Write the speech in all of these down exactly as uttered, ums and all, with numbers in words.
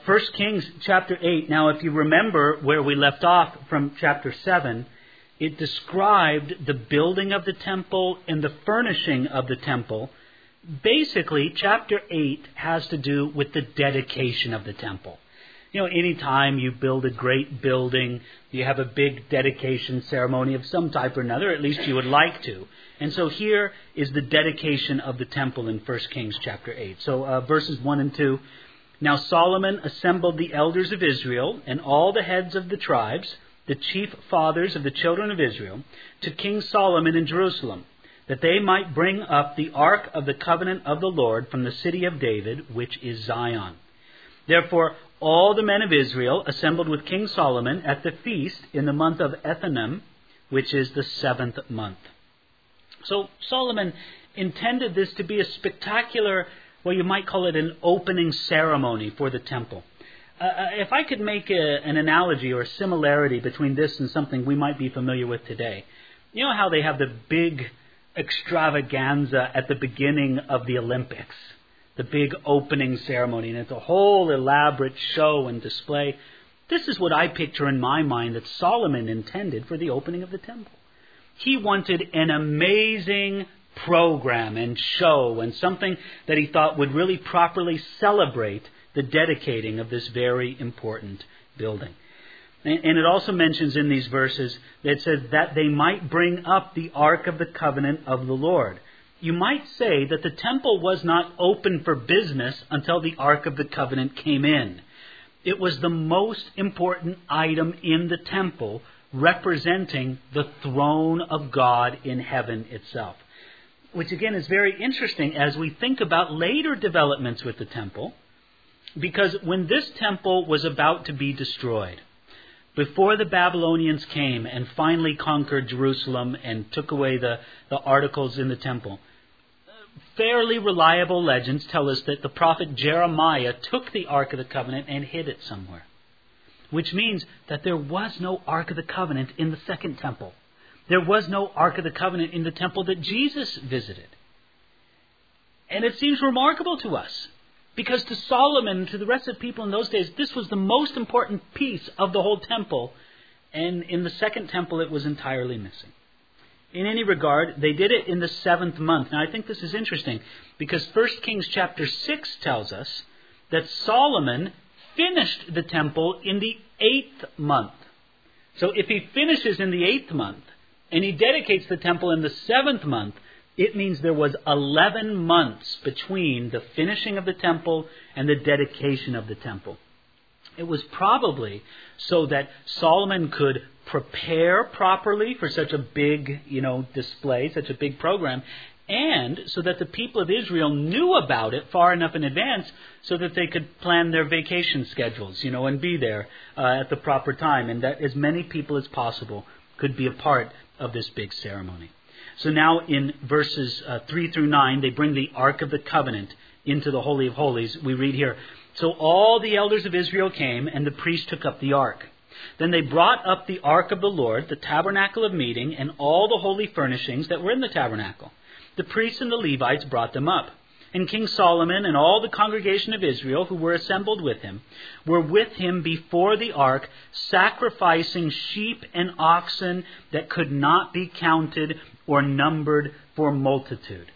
First Kings chapter eight. Now, if you remember where we left off from chapter seven, it described the building of the temple and the furnishing of the temple. Basically, chapter eight has to do with the dedication of the temple. You know, anytime you build a great building, you have a big dedication ceremony of some type or another, at least you would like to. And so here is the dedication of the temple in First Kings chapter eight. So uh, verses one and two. Now Solomon assembled the elders of Israel and all the heads of the tribes, the chief fathers of the children of Israel, to King Solomon in Jerusalem, that they might bring up the ark of the covenant of the Lord from the city of David, which is Zion. Therefore all the men of Israel assembled with King Solomon at the feast in the month of Ethanim, which is the seventh month. So Solomon intended this to be a spectacular, well, you might call it an opening ceremony for the temple. Uh, if I could make a, an analogy or a similarity between this and something we might be familiar with today. You know how they have the big extravaganza at the beginning of the Olympics? The big opening ceremony, and it's a whole elaborate show and display. This is what I picture in my mind that Solomon intended for the opening of the temple. He wanted an amazing program and show and something that he thought would really properly celebrate the dedicating of this very important building. And it also mentions in these verses that it says that they might bring up the ark of the covenant of the Lord. You might say that the temple was not open for business until the ark of the covenant came in. It was the most important item in the temple, representing the throne of God in heaven itself. Which again is very interesting as we think about later developments with the temple. Because when this temple was about to be destroyed, before the Babylonians came and finally conquered Jerusalem and took away the, the articles in the temple, fairly reliable legends tell us that the prophet Jeremiah took the Ark of the Covenant and hid it somewhere. Which means that there was no Ark of the Covenant in the second temple. There was no Ark of the Covenant in the temple that Jesus visited. And it seems remarkable to us, because to Solomon, to the rest of the people in those days, this was the most important piece of the whole temple. And in the second temple, it was entirely missing. In any regard, they did it in the seventh month. Now, I think this is interesting, because First Kings chapter six tells us that Solomon finished the temple in the eighth month. So if he finishes in the eighth month, and he dedicates the temple in the seventh month, it means there was eleven months between the finishing of the temple and the dedication of the temple. It was probably so that Solomon could prepare properly for such a big, you know, display, such a big program, and so that the people of Israel knew about it far enough in advance so that they could plan their vacation schedules, you know, and be there uh, at the proper time, and that as many people as possible could be a part of this big ceremony. So now in verses uh, three through nine, they bring the Ark of the Covenant into the Holy of Holies. We read here, so all the elders of Israel came, and the priests took up the ark. Then they brought up the ark of the Lord, the tabernacle of meeting, and all the holy furnishings that were in the tabernacle. The priests and the Levites brought them up. And King Solomon and all the congregation of Israel who were assembled with him were with him before the ark, sacrificing sheep and oxen that could not be counted or numbered for multitude.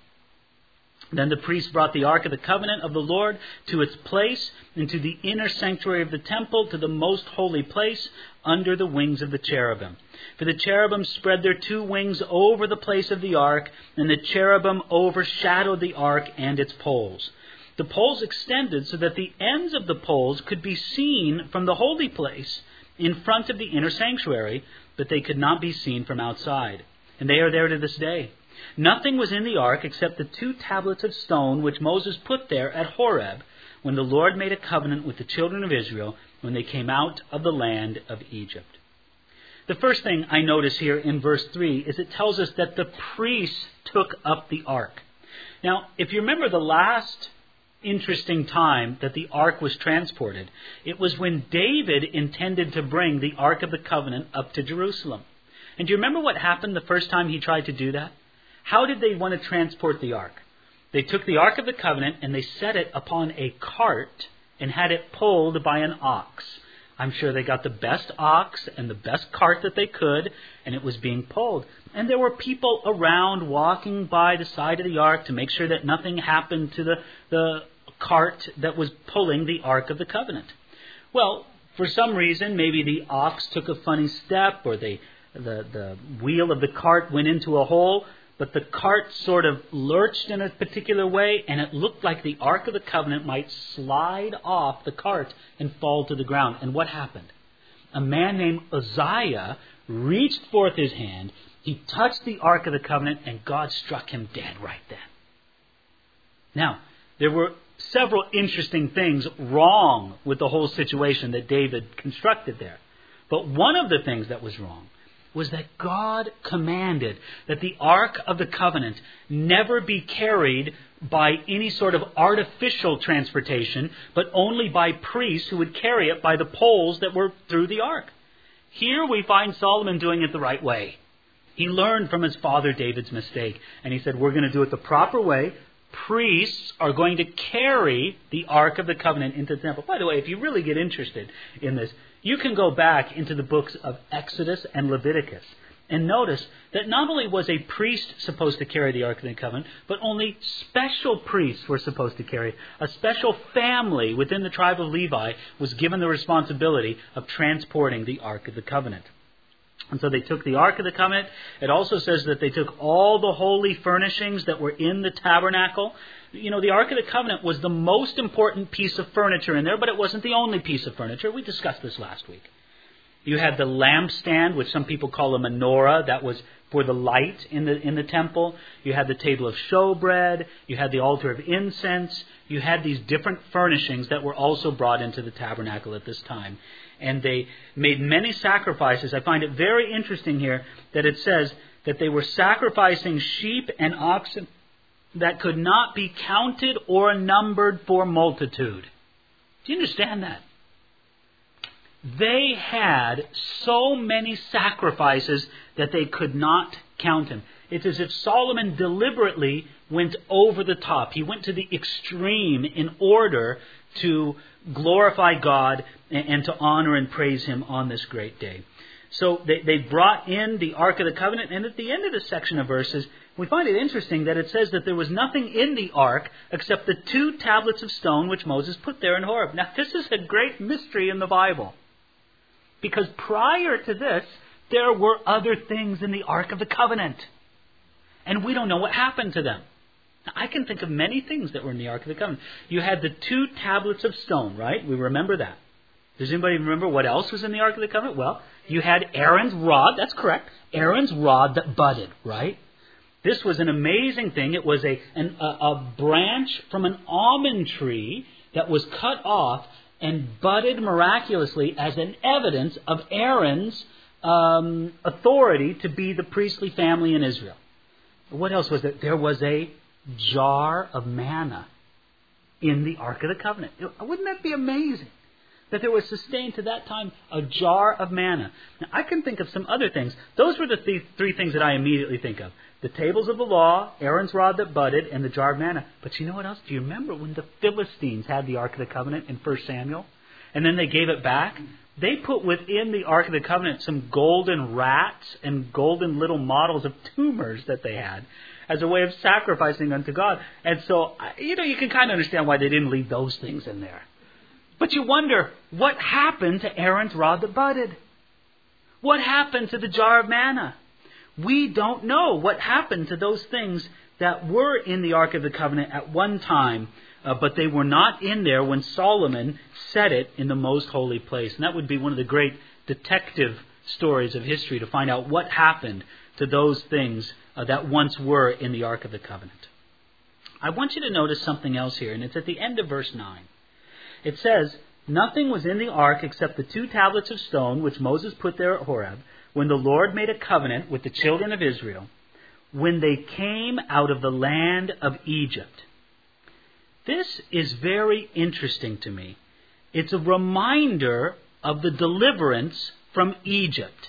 Then the priests brought the ark of the covenant of the Lord to its place into the inner sanctuary of the temple, to the most holy place, under the wings of the cherubim. For the cherubim spread their two wings over the place of the ark, and the cherubim overshadowed the ark and its poles. The poles extended so that the ends of the poles could be seen from the holy place in front of the inner sanctuary, but they could not be seen from outside. And they are there to this day. Nothing was in the ark except the two tablets of stone which Moses put there at Horeb, when the Lord made a covenant with the children of Israel when they came out of the land of Egypt. The first thing I notice here in verse three is it tells us that the priests took up the ark. Now, if you remember the last interesting time that the ark was transported, it was when David intended to bring the Ark of the Covenant up to Jerusalem. And do you remember what happened the first time he tried to do that? How did they want to transport the ark? They took the Ark of the Covenant and they set it upon a cart and had it pulled by an ox. I'm sure they got the best ox and the best cart that they could, and it was being pulled. And there were people around walking by the side of the ark to make sure that nothing happened to the, the cart that was pulling the Ark of the Covenant. Well, for some reason, maybe the ox took a funny step, or the, the, the wheel of the cart went into a hole, but the cart sort of lurched in a particular way, and it looked like the Ark of the Covenant might slide off the cart and fall to the ground. And what happened? A man named Uzziah reached forth his hand, he touched the Ark of the Covenant, and God struck him dead right then. Now, there were several interesting things wrong with the whole situation that David constructed there. But one of the things that was wrong was that God commanded that the Ark of the Covenant never be carried by any sort of artificial transportation, but only by priests who would carry it by the poles that were through the Ark. Here we find Solomon doing it the right way. He learned from his father David's mistake, and he said, we're going to do it the proper way. Priests are going to carry the Ark of the Covenant into the temple. By the way, if you really get interested in this, you can go back into the books of Exodus and Leviticus and notice that not only was a priest supposed to carry the Ark of the Covenant, but only special priests were supposed to carry it. A special family within the tribe of Levi was given the responsibility of transporting the Ark of the Covenant. And so they took the Ark of the Covenant. It also says that they took all the holy furnishings that were in the tabernacle. You know, the Ark of the Covenant was the most important piece of furniture in there, but it wasn't the only piece of furniture. We discussed this last week. You had the lampstand, which some people call a menorah. That was for the light in the in the temple. You had the table of showbread. You had the altar of incense. You had these different furnishings that were also brought into the tabernacle at this time. And they made many sacrifices. I find it very interesting here that it says that they were sacrificing sheep and oxen that could not be counted or numbered for multitude. Do you understand that? They had so many sacrifices that they could not count them. It's as if Solomon deliberately went over the top. He went to the extreme in order to glorify God and to honor and praise Him on this great day. So they, they brought in the Ark of the Covenant, and at the end of this section of verses, we find it interesting that it says that there was nothing in the Ark except the two tablets of stone which Moses put there in Horeb. Now, this is a great mystery in the Bible, because prior to this, there were other things in the Ark of the Covenant, and we don't know what happened to them. Now, I can think of many things that were in the Ark of the Covenant. You had the two tablets of stone, right? We remember that. Does anybody remember what else was in the Ark of the Covenant? Well, you had Aaron's rod. That's correct. Aaron's rod that budded, right? This was an amazing thing. It was a, an, a, a branch from an almond tree that was cut off and budded miraculously as an evidence of Aaron's um, authority to be the priestly family in Israel. What else was there? There was a jar of manna in the Ark of the Covenant. Wouldn't that be amazing? That there was sustained to that time a jar of manna. Now, I can think of some other things. Those were the th- three things that I immediately think of. The tables of the law, Aaron's rod that budded, and the jar of manna. But you know what else? Do you remember when the Philistines had the Ark of the Covenant in First Samuel? And then they gave it back? They put within the Ark of the Covenant some golden rats and golden little models of tumors that they had as a way of sacrificing unto God. And so, you know, you can kind of understand why they didn't leave those things in there. But you wonder, what happened to Aaron's rod that budded? What happened to the jar of manna? We don't know what happened to those things that were in the Ark of the Covenant at one time, uh, but they were not in there when Solomon set it in the most holy place. And that would be one of the great detective stories of history, to find out what happened to those things uh, that once were in the Ark of the Covenant. I want you to notice something else here, and it's at the end of verse nine. It says, "Nothing was in the ark except the two tablets of stone which Moses put there at Horeb, when the Lord made a covenant with the children of Israel, when they came out of the land of Egypt." This is very interesting to me. It's a reminder of the deliverance from Egypt.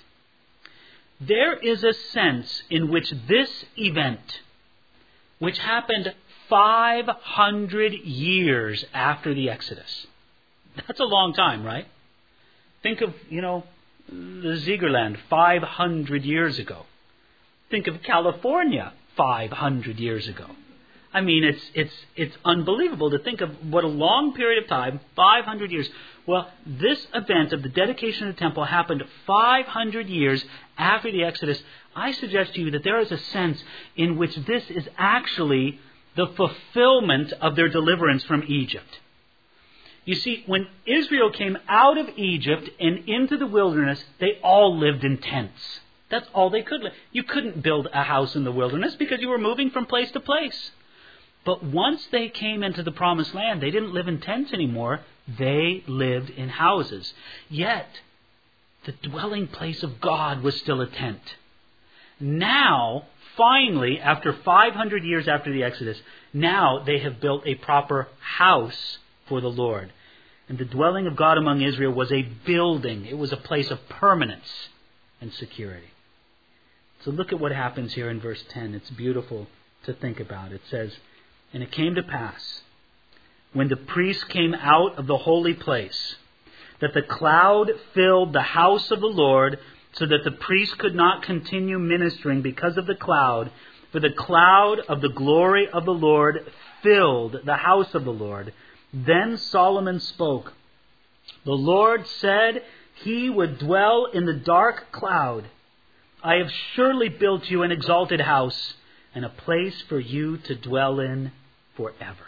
There is a sense in which this event, which happened five hundred years after the Exodus, That's a long time, right? Think of, you know, the Zieglerland five hundred years ago. Think of California five hundred years ago. I mean, it's it's it's unbelievable to think of what a long period of time, five hundred years. Well, this event of the dedication of the temple happened five hundred years after the Exodus. I suggest to you that there is a sense in which this is actually the fulfillment of their deliverance from Egypt. You see, when Israel came out of Egypt and into the wilderness, they all lived in tents. That's all they could live. You couldn't build a house in the wilderness because you were moving from place to place. But once they came into the promised land, they didn't live in tents anymore. They lived in houses. Yet, the dwelling place of God was still a tent. Now, finally, after five hundred years after the Exodus, now they have built a proper house for the Lord. And the dwelling of God among Israel was a building. It was a place of permanence and security. So look at what happens here in verse ten. It's beautiful to think about. It says, "And it came to pass, when the priests came out of the holy place, that the cloud filled the house of the Lord, so that the priests could not continue ministering because of the cloud. For the cloud of the glory of the Lord filled the house of the Lord. Then Solomon spoke. The Lord said he would dwell in the dark cloud. I have surely built you an exalted house, and a place for you to dwell in forever."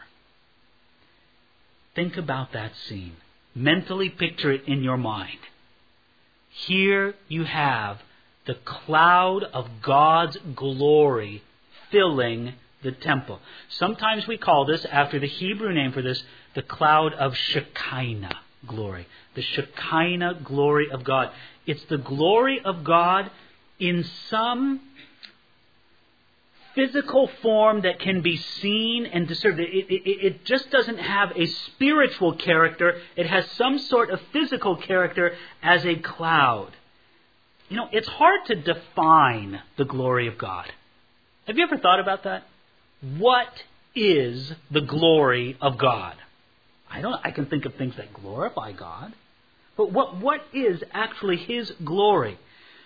Think about that scene. Mentally picture it in your mind. Here you have the cloud of God's glory filling the temple. Sometimes we call this, after the Hebrew name for this, the cloud of Shekinah glory. The Shekinah glory of God. It's the glory of God in some physical form that can be seen and discerned. It, it, it just doesn't have a spiritual character. It has some sort of physical character as a cloud. You know, it's hard to define the glory of God. Have you ever thought about that? What is the glory of God? I don't. I can think of things that glorify God. But what what is actually His glory?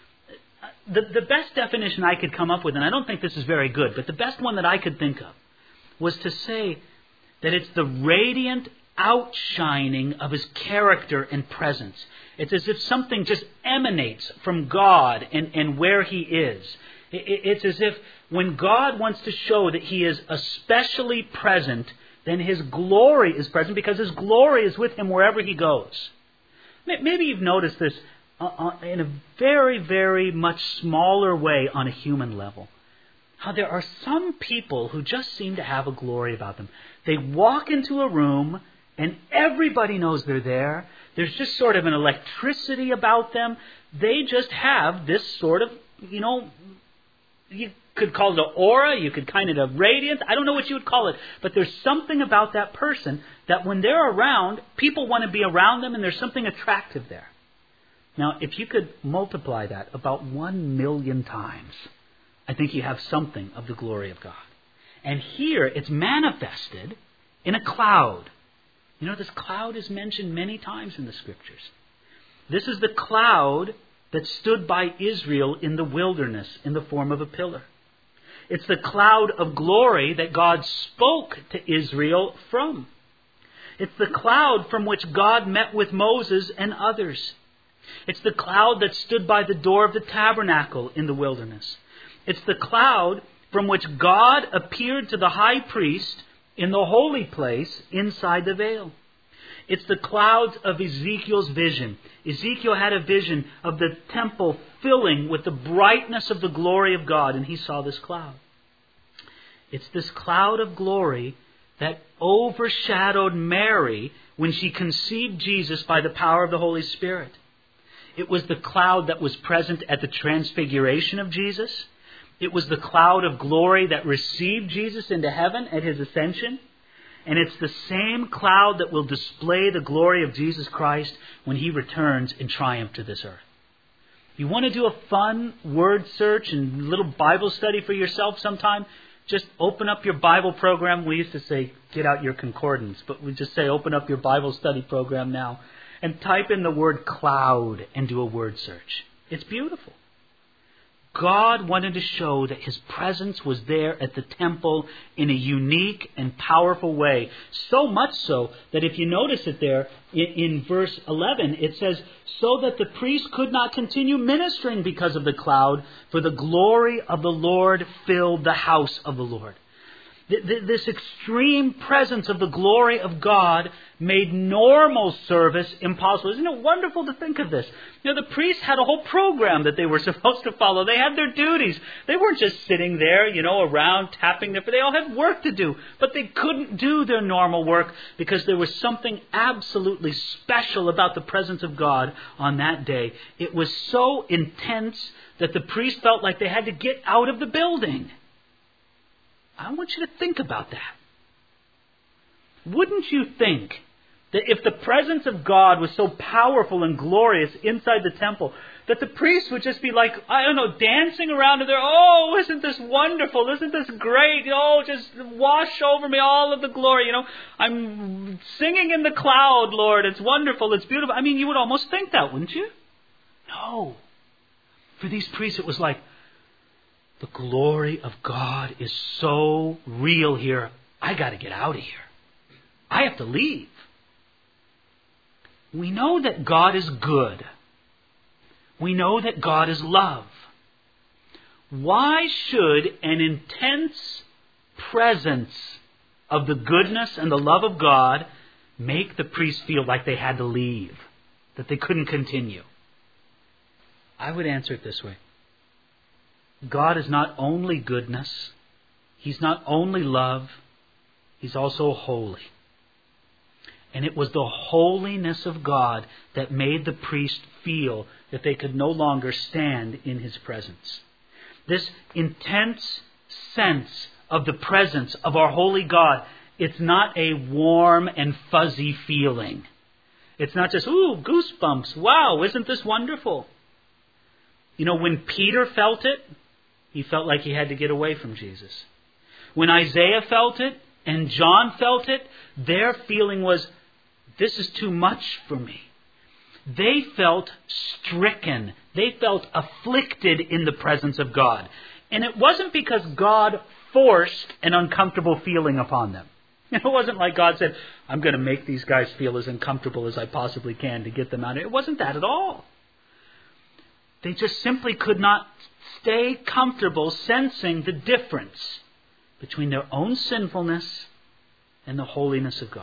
The, the best definition I could come up with, and I don't think this is very good, but the best one that I could think of was to say that it's the radiant outshining of His character and presence. It's as if something just emanates from God and, and where He is. It, it, it's as if when God wants to show that He is especially present, then His glory is present because His glory is with Him wherever He goes. Maybe you've noticed this Uh, in a very, very much smaller way on a human level. How there are some people who just seem to have a glory about them. They walk into a room and everybody knows they're there. There's just sort of an electricity about them. They just have this sort of, you know, you could call it an aura, you could kind of a radiance. I don't know what you would call it. But there's something about that person that when they're around, people want to be around them and there's something attractive there. Now, if you could multiply that about one million times, I think you have something of the glory of God. And here, it's manifested in a cloud. You know, this cloud is mentioned many times in the Scriptures. This is the cloud that stood by Israel in the wilderness in the form of a pillar. It's the cloud of glory that God spoke to Israel from. It's the cloud from which God met with Moses and others. It's the cloud that stood by the door of the tabernacle in the wilderness. It's the cloud from which God appeared to the high priest in the holy place inside the veil. It's the clouds of Ezekiel's vision. Ezekiel had a vision of the temple filling with the brightness of the glory of God, and he saw this cloud. It's this cloud of glory that overshadowed Mary when she conceived Jesus by the power of the Holy Spirit. It was the cloud that was present at the transfiguration of Jesus. It was the cloud of glory that received Jesus into heaven at His ascension. And it's the same cloud that will display the glory of Jesus Christ when He returns in triumph to this earth. You want to do a fun word search and little Bible study for yourself sometime? just open up your Bible program. We used to say, get out your concordance, but we just say, open up your Bible study program now and type in the word cloud and do a word search. It's beautiful. God wanted to show that His presence was there at the temple in a unique and powerful way. So much so that if you notice it there in, in verse eleven, it says, so that the priest could not continue ministering because of the cloud, for the glory of the Lord filled the house of the Lord. This extreme presence of the glory of God made normal service impossible. Isn't it wonderful to think of this? You know, the priests had a whole program that they were supposed to follow. They had their duties. They weren't just sitting there, you know, around tapping their... They all had work to do. But they couldn't do their normal work because there was something absolutely special about the presence of God on that day. It was so intense that the priests felt like they had to get out of the building. I want you to think about that. Wouldn't you think that if the presence of God was so powerful and glorious inside the temple, that the priests would just be like, I don't know, dancing around in there, oh, isn't this wonderful? Isn't this great? Oh, just wash over me all of the glory. You know, I'm singing in the cloud, Lord. It's wonderful. It's beautiful. I mean, you would almost think that, wouldn't you? No. For these priests, it was like, the glory of God is so real here. I got to get out of here. I have to leave. We know that God is good. We know that God is love. Why should an intense presence of the goodness and the love of God make the priests feel like they had to leave, that they couldn't continue? I would answer it this way. God is not only goodness, He's not only love, He's also holy. And it was the holiness of God that made the priest feel that they could no longer stand in His presence. This intense sense of the presence of our holy God, it's not a warm and fuzzy feeling. It's not just, ooh, goosebumps, wow, isn't this wonderful? You know, when Peter felt it, he felt like he had to get away from Jesus. When Isaiah felt it and John felt it, their feeling was, this is too much for me. They felt stricken. They felt afflicted in the presence of God. And it wasn't because God forced an uncomfortable feeling upon them. It wasn't like God said, I'm going to make these guys feel as uncomfortable as I possibly can to get them out of it. It wasn't that at all. They just simply could not stay comfortable sensing the difference between their own sinfulness and the holiness of God.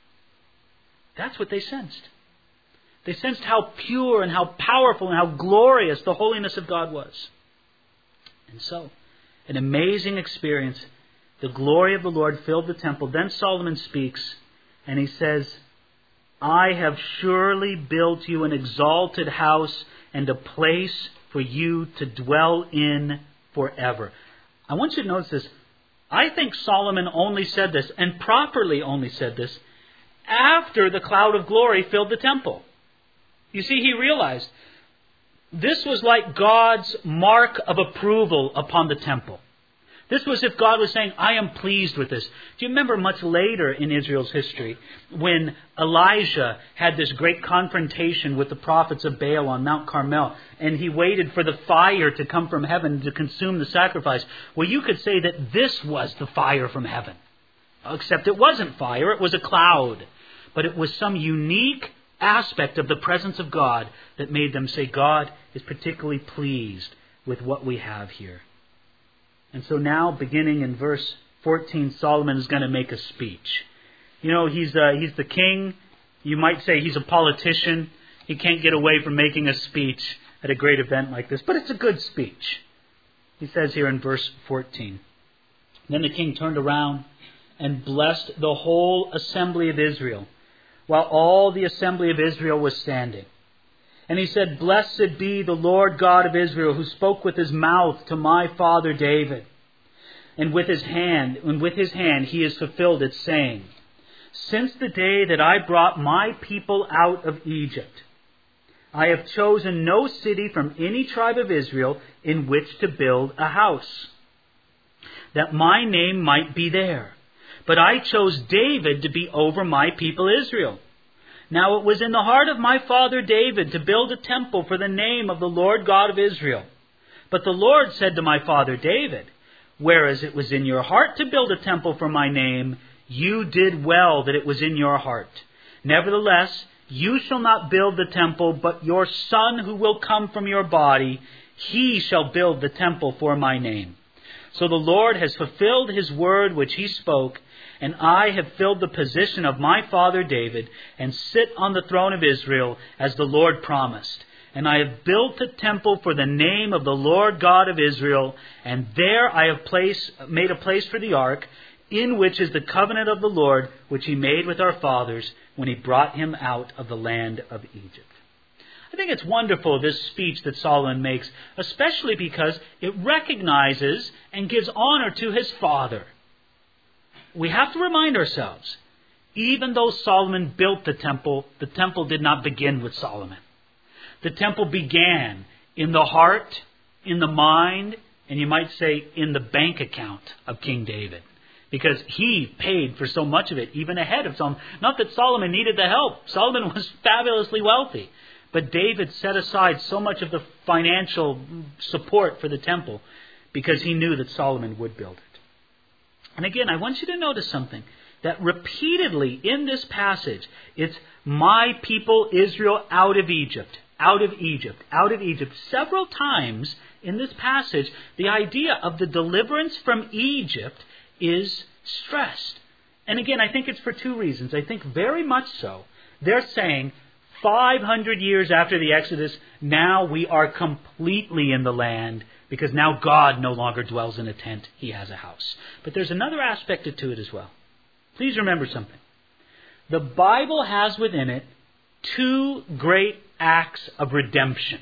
That's what they sensed. They sensed how pure and how powerful and how glorious the holiness of God was. And so, an amazing experience. The glory of the Lord filled the temple. Then Solomon speaks and he says, I have surely built you an exalted house and a place for you to dwell in forever. I want you to notice this. I think Solomon only said this, and properly only said this, after the cloud of glory filled the temple. You see, he realized this was like God's mark of approval upon the temple. This was if God was saying, I am pleased with this. Do you remember much later in Israel's history when Elijah had this great confrontation with the prophets of Baal on Mount Carmel, and he waited for the fire to come from heaven to consume the sacrifice? Well, you could say that this was the fire from heaven. Except it wasn't fire, it was a cloud. But it was some unique aspect of the presence of God that made them say, God is particularly pleased with what we have here. And so now, beginning in verse fourteen, Solomon is going to make a speech. You know, he's uh, he's the king. You might say he's a politician. He can't get away from making a speech at a great event like this. But it's a good speech. He says here in verse fourteen, Then the king turned around and blessed the whole assembly of Israel, while all the assembly of Israel was standing. And he said, Blessed be the Lord God of Israel, who spoke with his mouth to my father David. And with his hand, and with his hand he has fulfilled it, saying, Since the day that I brought my people out of Egypt, I have chosen no city from any tribe of Israel in which to build a house. that my name might be there. But I chose David to be over my people Israel. Now it was in the heart of my father David to build a temple for the name of the Lord God of Israel. But the Lord said to my father David, whereas it was in your heart to build a temple for my name, you did well that it was in your heart. Nevertheless, you shall not build the temple, but your son who will come from your body, he shall build the temple for my name. So the Lord has fulfilled his word which he spoke, and I have filled the position of my father David, and sit on the throne of Israel, as the Lord promised. And I have built a temple for the name of the Lord God of Israel, and there I have place, made a place for the ark, in which is the covenant of the Lord, which he made with our fathers when he brought him out of the land of Egypt. I think it's wonderful, this speech that Solomon makes, especially because it recognizes and gives honor to his father. We have to remind ourselves, even though Solomon built the temple, the temple did not begin with Solomon. The temple began in the heart, in the mind, and you might say in the bank account of King David. Because he paid for so much of it, even ahead of Solomon. Not that Solomon needed the help. Solomon was fabulously wealthy. But David set aside so much of the financial support for the temple because he knew that Solomon would build it. And again, I want you to notice something. That repeatedly in this passage, it's my people Israel out of Egypt, out of Egypt, out of Egypt. Several times in this passage, the idea of the deliverance from Egypt is stressed. And again, I think it's for two reasons. I think very much so. They're saying five hundred years after the Exodus, now we are completely in the land because now God no longer dwells in a tent. He has a house. But there's another aspect to it as well. Please remember something. The Bible has within it two great acts of redemption.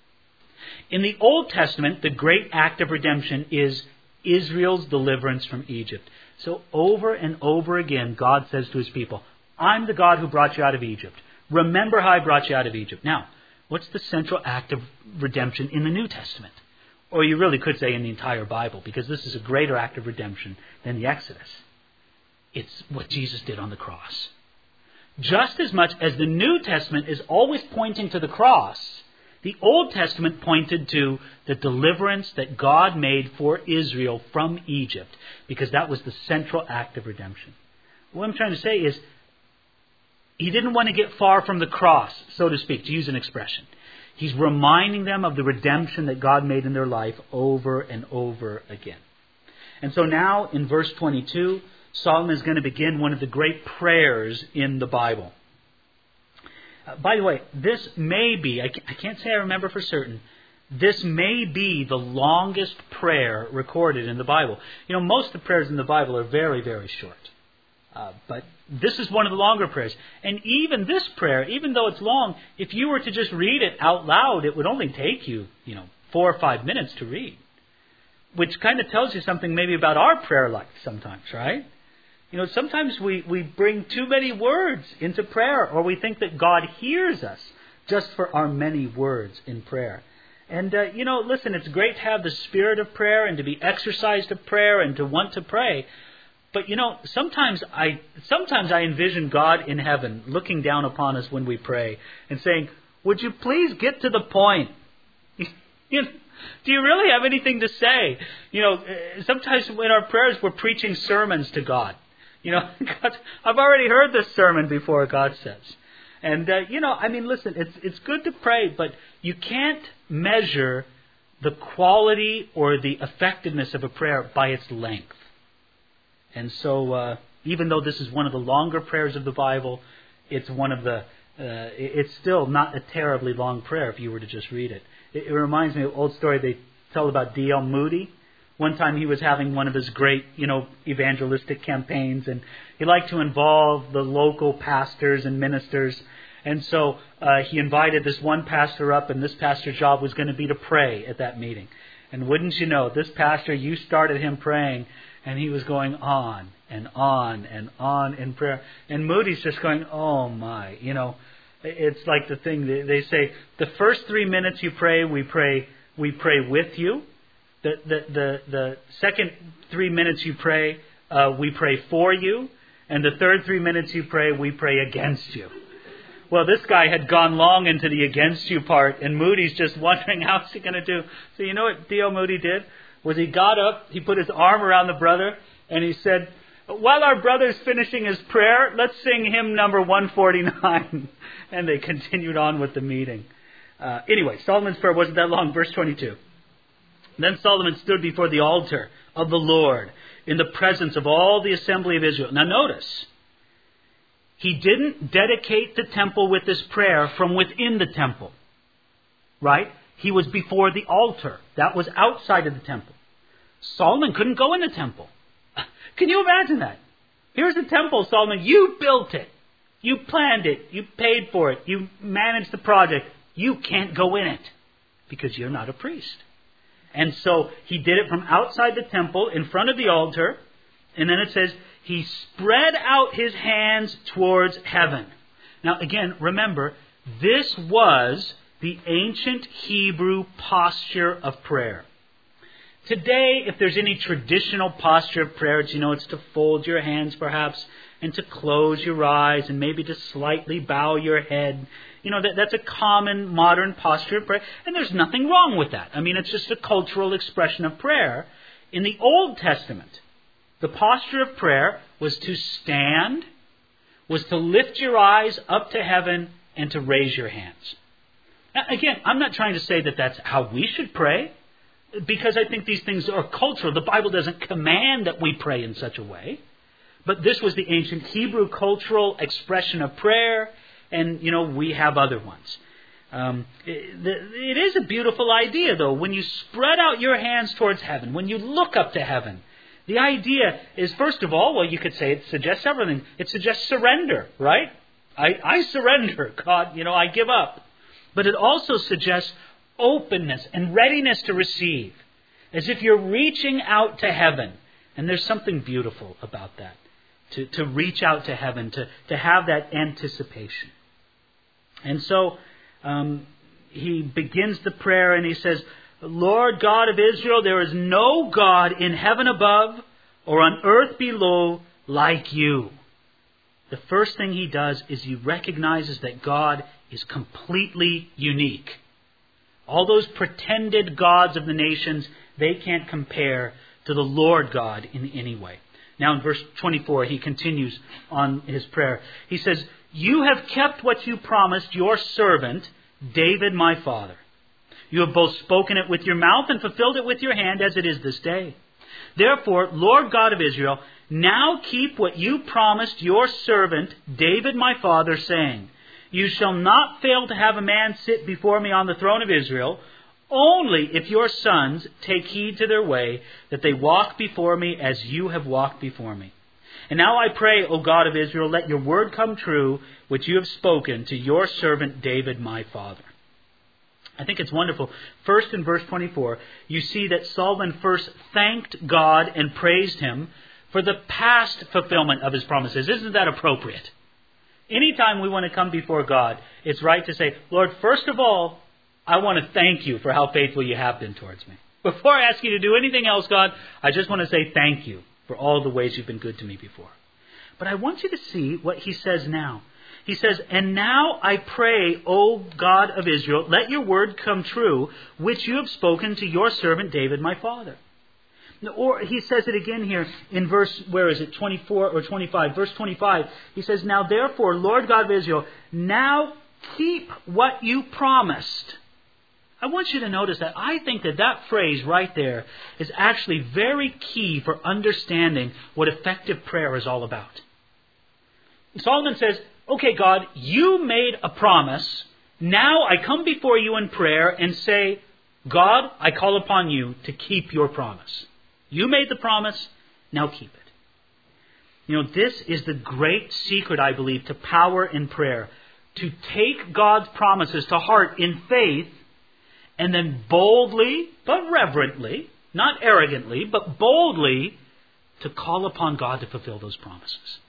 In the Old Testament, the great act of redemption is Israel's deliverance from Egypt. So over and over again, God says to his people, I'm the God who brought you out of Egypt. Remember how I brought you out of Egypt. Now, what's the central act of redemption in the New Testament? Or you really could say in the entire Bible, because this is a greater act of redemption than the Exodus. It's what Jesus did on the cross. Just as much as the New Testament is always pointing to the cross, the Old Testament pointed to the deliverance that God made for Israel from Egypt, because that was the central act of redemption. What I'm trying to say is, he didn't want to get far from the cross, so to speak, to use an expression. He's reminding them of the redemption that God made in their life over and over again. And so now, in verse twenty-two, Solomon is going to begin one of the great prayers in the Bible. Uh, by the way, this may be, I can't, I can't say I remember for certain, this may be the longest prayer recorded in the Bible. You know, most of the prayers in the Bible are very, very short. Uh, but this is one of the longer prayers. And even this prayer, even though it's long, if you were to just read it out loud, it would only take you, you know, four or five minutes to read. Which kind of tells you something maybe about our prayer life sometimes, right? You know, sometimes we, we bring too many words into prayer, or we think that God hears us just for our many words in prayer. And, uh, you know, listen, it's great to have the spirit of prayer and to be exercised of prayer and to want to pray. But, you know, sometimes I sometimes I envision God in heaven looking down upon us when we pray and saying, would you please get to the point? You know, do you really have anything to say? You know, sometimes in our prayers we're preaching sermons to God. You know, God, I've already heard this sermon before, God says. And, uh, you know, I mean, listen, it's it's good to pray, but you can't measure the quality or the effectiveness of a prayer by its length. And so, uh, even though this is one of the longer prayers of the Bible, it's one of the, uh, it's still not a terribly long prayer if you were to just read it. It, it reminds me of an old story they tell about D L Moody. One time he was having one of his great, you know, evangelistic campaigns, and he liked to involve the local pastors and ministers. And so uh, he invited this one pastor up, and this pastor's job was going to be to pray at that meeting. And wouldn't you know, this pastor, you started him praying, and he was going on and on and on in prayer. And Moody's just going, oh my, you know, it's like the thing they say, the first three minutes you pray, we pray, we pray with you. The, the, the, the second three minutes you pray, uh, we pray for you. And the third three minutes you pray, we pray against you. Well, this guy had gone long into the against you part, and Moody's just wondering how's he going to do. So you know what D L Moody did? Was he got up, he put his arm around the brother, and he said, while our brother's finishing his prayer, let's sing hymn number one forty-nine. And they continued on with the meeting. Uh, anyway, Solomon's prayer wasn't that long. Verse twenty-two. Then Solomon stood before the altar of the Lord in the presence of all the assembly of Israel. Now notice, he didn't dedicate the temple with this prayer from within the temple. Right? He was before the altar. That was outside of the temple. Solomon couldn't go in the temple. Can you imagine that? Here's the temple, Solomon. You built it. You planned it. You paid for it. You managed the project. You can't go in it because you're not a priest. And so he did it from outside the temple in front of the altar. And then it says, he spread out his hands towards heaven. Now again, remember, this was the ancient Hebrew posture of prayer. Today, if there's any traditional posture of prayer, you know, it's to fold your hands perhaps and to close your eyes and maybe to slightly bow your head. You know, that, that's a common modern posture of prayer. And there's nothing wrong with that. I mean, it's just a cultural expression of prayer. In the Old Testament, the posture of prayer was to stand, was to lift your eyes up to heaven, and to raise your hands. Now, again, I'm not trying to say that that's how we should pray, because I think these things are cultural. The Bible doesn't command that we pray in such a way. But this was the ancient Hebrew cultural expression of prayer, and, you know, we have other ones. Um, it, it is a beautiful idea, though, when you spread out your hands towards heaven, when you look up to heaven. The idea is, first of all, well, you could say it suggests everything. It suggests surrender, right? I, I surrender, God, you know, I give up. But it also suggests openness and readiness to receive, as if you're reaching out to heaven. And there's something beautiful about that, to, to reach out to heaven, to, to have that anticipation. And so um, he begins the prayer and he says, Lord God of Israel, there is no God in heaven above or on earth below like you. The first thing he does is he recognizes that God is completely unique. All those pretended gods of the nations, they can't compare to the Lord God in any way. Now in verse twenty-four, he continues on his prayer. He says, you have kept what you promised your servant, David my father. You have both spoken it with your mouth and fulfilled it with your hand as it is this day. Therefore, Lord God of Israel, now keep what you promised your servant, David my father, saying, you shall not fail to have a man sit before me on the throne of Israel, only if your sons take heed to their way, that they walk before me as you have walked before me. And now I pray, O God of Israel, let your word come true, which you have spoken to your servant David my father. I think it's wonderful. First in verse twenty-four, you see that Solomon first thanked God and praised him for the past fulfillment of his promises. Isn't that appropriate? Anytime we want to come before God, it's right to say, Lord, first of all, I want to thank you for how faithful you have been towards me. Before I ask you to do anything else, God, I just want to say thank you for all the ways you've been good to me before. But I want you to see what he says now. He says, and now I pray, O God of Israel, let your word come true, which you have spoken to your servant David, my father. Or he says it again here in verse, where is it, twenty-four or twenty-five? Verse twenty-five, he says, now therefore, Lord God of Israel, now keep what you promised. I want you to notice that I think that that phrase right there is actually very key for understanding what effective prayer is all about. Solomon says, okay, God, you made a promise. Now I come before you in prayer and say, God, I call upon you to keep your promise. You made the promise, now keep it. You know, this is the great secret, I believe, to power in prayer. To take God's promises to heart in faith, and then boldly, but reverently, not arrogantly, but boldly, to call upon God to fulfill those promises.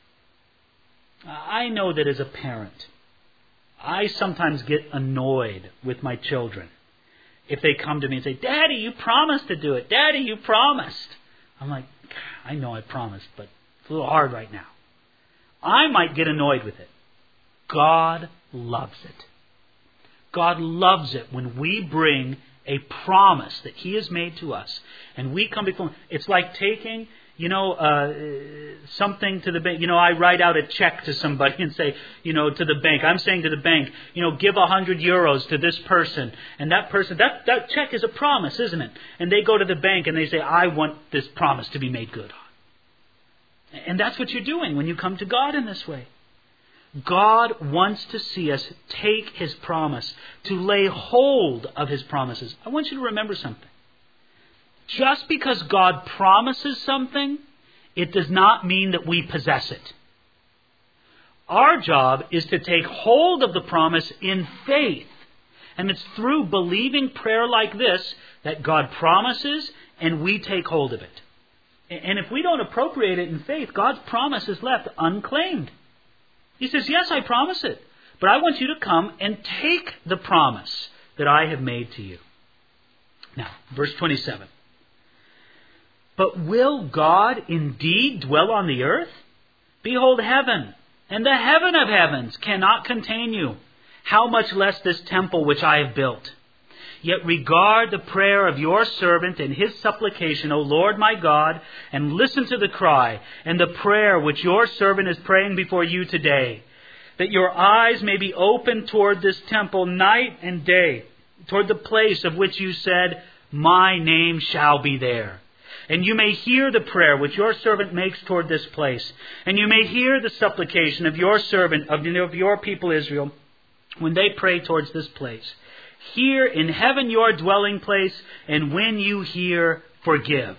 I know that as a parent, I sometimes get annoyed with my children if they come to me and say, Daddy, you promised to do it. Daddy, you promised. I'm like, I know I promised, but it's a little hard right now. I might get annoyed with it. God loves it. God loves it when we bring a promise that He has made to us and we come before Him. It's like taking, you know, uh, something to the bank. You know, I write out a check to somebody and say, you know, to the bank. I'm saying to the bank, you know, give a hundred euros to this person. And that person, that, that check is a promise, isn't it? And they go to the bank and they say, I want this promise to be made good on. And that's what you're doing when you come to God in this way. God wants to see us take His promise, to lay hold of His promises. I want you to remember something. Just because God promises something, it does not mean that we possess it. Our job is to take hold of the promise in faith. And it's through believing prayer like this that God promises and we take hold of it. And if we don't appropriate it in faith, God's promise is left unclaimed. He says, yes, I promise it, but I want you to come and take the promise that I have made to you. Now, verse twenty-seven. But will God indeed dwell on the earth? Behold, heaven and the heaven of heavens cannot contain you. How much less this temple which I have built? Yet regard the prayer of your servant and his supplication, O Lord my God, and listen to the cry and the prayer which your servant is praying before you today, that your eyes may be open toward this temple night and day, toward the place of which you said, my name shall be there. And you may hear the prayer which your servant makes toward this place, and you may hear the supplication of your servant, of your people Israel, when they pray towards this place. Hear in heaven your dwelling place, and when you hear, forgive.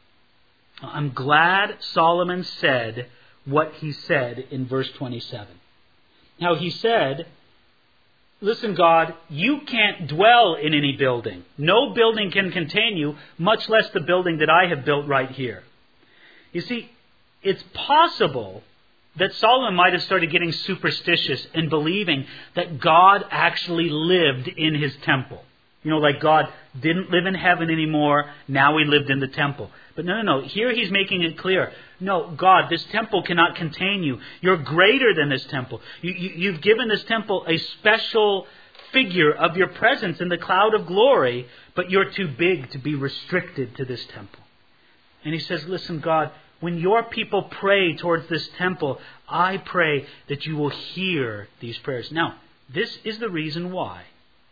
I'm glad Solomon said what he said in verse twenty-seven. Now he said, listen, God, you can't dwell in any building. No building can contain you, much less the building that I have built right here. You see, it's possible that Solomon might have started getting superstitious and believing that God actually lived in his temple. You know, like God didn't live in heaven anymore, now he lived in the temple. But no, no, no. Here he's making it clear. No, God, this temple cannot contain you. You're greater than this temple. You, you, you've given this temple a special figure of your presence in the cloud of glory, but you're too big to be restricted to this temple. And he says, listen, God, when your people pray towards this temple, I pray that you will hear these prayers. Now, this is the reason why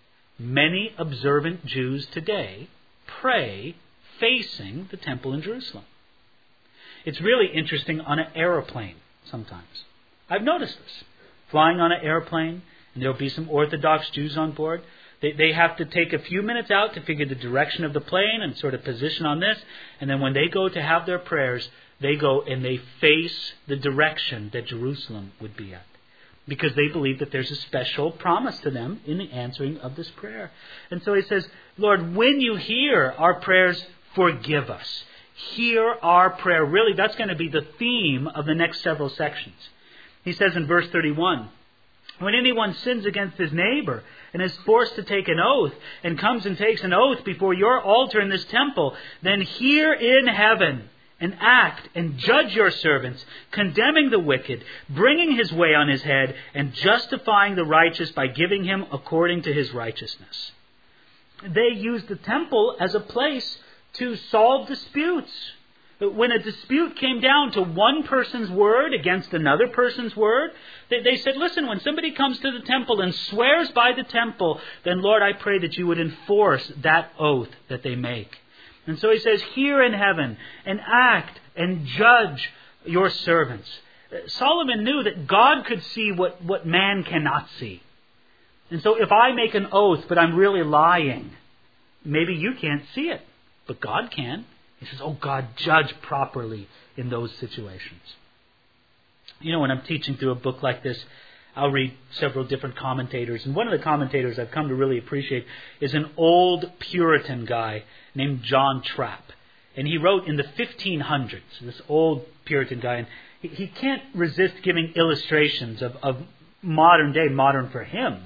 many observant Jews today pray facing the temple in Jerusalem. It's really interesting on an airplane sometimes. I've noticed this. Flying on an airplane, and there'll be some Orthodox Jews on board. They, they have to take a few minutes out to figure the direction of the plane and sort of position on this. And then when they go to have their prayers, they go and they face the direction that Jerusalem would be at. Because they believe that there's a special promise to them in the answering of this prayer. And so he says, Lord, when you hear our prayers, forgive us. Hear our prayer. Really, that's going to be the theme of the next several sections. He says in verse thirty-one, when anyone sins against his neighbor and is forced to take an oath and comes and takes an oath before your altar in this temple, then hear in heaven and act and judge your servants, condemning the wicked, bringing his way on his head, and justifying the righteous by giving him according to his righteousness. They used the temple as a place to solve disputes. When a dispute came down to one person's word against another person's word, they, they said, listen, when somebody comes to the temple and swears by the temple, then Lord, I pray that you would enforce that oath that they make. And so he says, hear in heaven and act and judge your servants. Solomon knew that God could see what, what man cannot see. And so if I make an oath, but I'm really lying, maybe you can't see it, but God can. He says, oh God, judge properly in those situations. You know, when I'm teaching through a book like this, I'll read several different commentators. And one of the commentators I've come to really appreciate is an old Puritan guy named John Trapp. And he wrote in the fifteen hundreds, this old Puritan guy. And he, he can't resist giving illustrations of, of modern day, modern for him,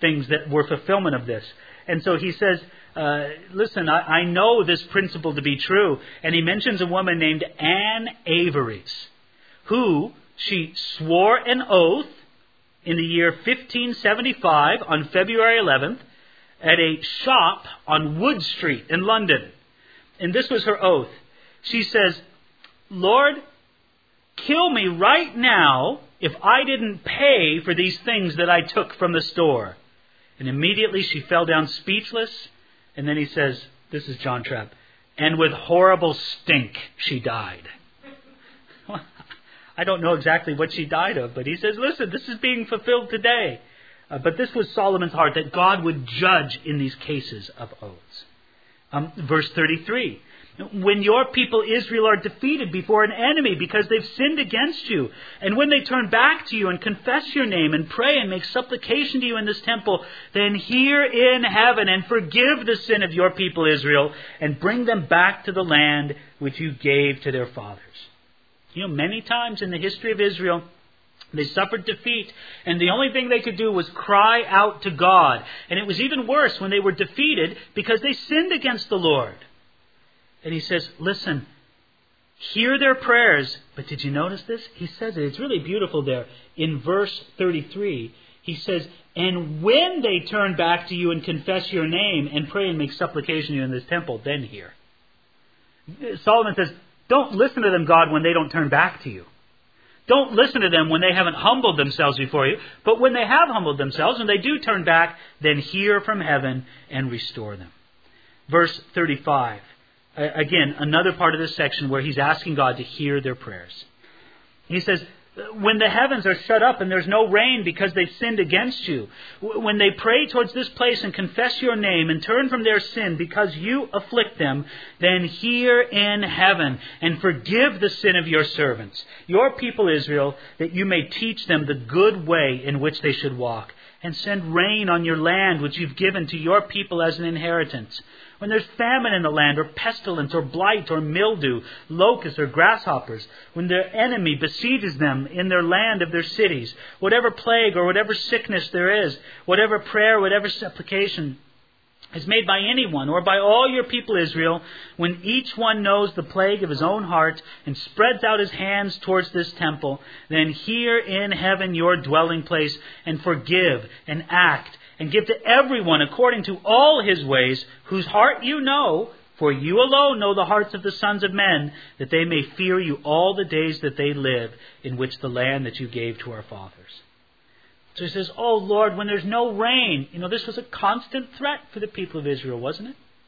things that were fulfillment of this. And so he says, uh, listen, I, I know this principle to be true. And he mentions a woman named Anne Averies, who she swore an oath in the year fifteen seventy-five on February eleventh at a shop on Wood Street in London. And this was her oath. She says, Lord, kill me right now if I didn't pay for these things that I took from the store. And immediately she fell down speechless. And then he says, this is John Trapp, and with horrible stink she died. I don't know exactly what she died of, but he says, listen, this is being fulfilled today. Uh, but this was Solomon's heart, that God would judge in these cases of oaths. Um, verse thirty-three. When your people Israel are defeated before an enemy because they've sinned against you, and when they turn back to you and confess your name and pray and make supplication to you in this temple, then hear in heaven and forgive the sin of your people Israel and bring them back to the land which you gave to their fathers. You know, many times in the history of Israel, they suffered defeat, and the only thing they could do was cry out to God. And it was even worse when they were defeated because they sinned against the Lord. And he says, listen, hear their prayers. But did you notice this? He says it. It's really beautiful there. In verse thirty-three, he says, and when they turn back to you and confess your name and pray and make supplication to you in this temple, then hear. Solomon says, don't listen to them, God, when they don't turn back to you. Don't listen to them when they haven't humbled themselves before you. But when they have humbled themselves and they do turn back, then hear from heaven and restore them. Verse thirty-five. Again, another part of this section where he's asking God to hear their prayers. He says, when the heavens are shut up and there's no rain because they've sinned against you, when they pray towards this place and confess your name and turn from their sin because you afflict them, then hear in heaven and forgive the sin of your servants, your people Israel, that you may teach them the good way in which they should walk, and send rain on your land which you've given to your people as an inheritance. When there's famine in the land, or pestilence, or blight, or mildew, locusts, or grasshoppers, when their enemy besieges them in their land of their cities, whatever plague or whatever sickness there is, whatever prayer, whatever supplication is made by anyone or by all your people Israel, when each one knows the plague of his own heart and spreads out his hands towards this temple, then hear in heaven your dwelling place and forgive and act and give to everyone according to all his ways, whose heart you know, for you alone know the hearts of the sons of men, that they may fear you all the days that they live, in which the land that you gave to our fathers. So he says, oh Lord, when there's no rain, you know, this was a constant threat for the people of Israel, wasn't